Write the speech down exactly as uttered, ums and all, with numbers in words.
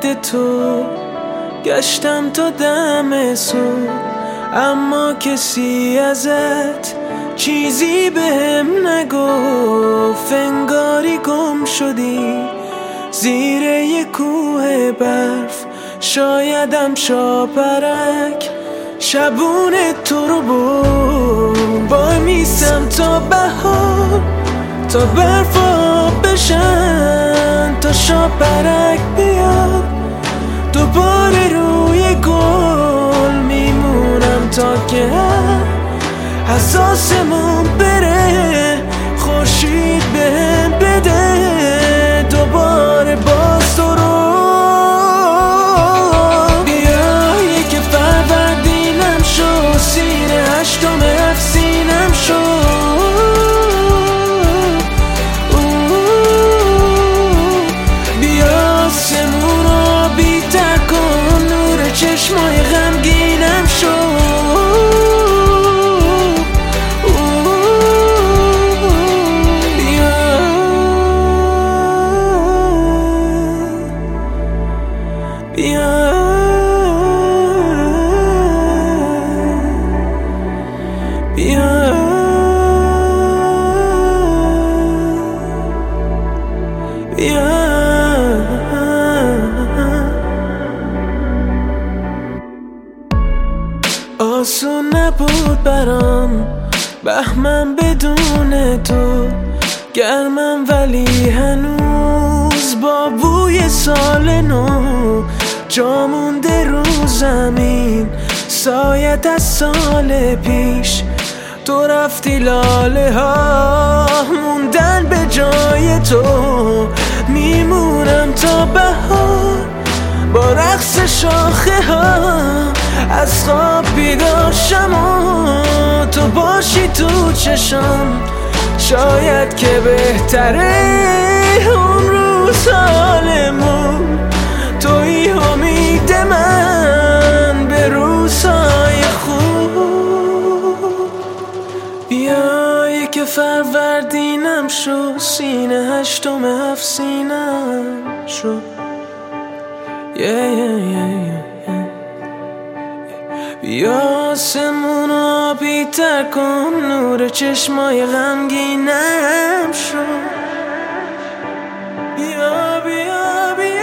یاد تو گشتم تا دم صبح، اما کسی ازت چیزی بهم نگفت. انگاری گم شدی زیر یه کوه برف، شایدم شاپرک شبون تو رو برد. وای میسم تا بهار، تا برفا بشن، تا شاپرک بیاد دوباره روی گل. میمونم تا که حساسمون بره، خورشید بهم بده دوباره باز تو رو. بیا یک فروردینم شو، سیر هشتم افسینم شو. بیا سمون رو بیتر کن، نور چشمای غمگینم شو. بیا بیا بیا آسون نبود برام بهمن بدون تو، گرمم ولی هنوز با بوی سال نو. جا مونده رو زمین سایت از سال پیش، تو رفتی لاله ها موندن به جای تو. میمونم تا بهار با رقص شاخه ها، از خواب بیدار شم و تو باشی تو چشم. شاید که بهتره اون روز حالمون، توی امید من به روزهای خوب. بیا یک فروردینم شو، سینه هشتم افسینم شو. yeah, yeah, yeah, yeah. بیا آسمون رو بیتر کن، نور چشمای غمگینم شو. بیا بیا بیا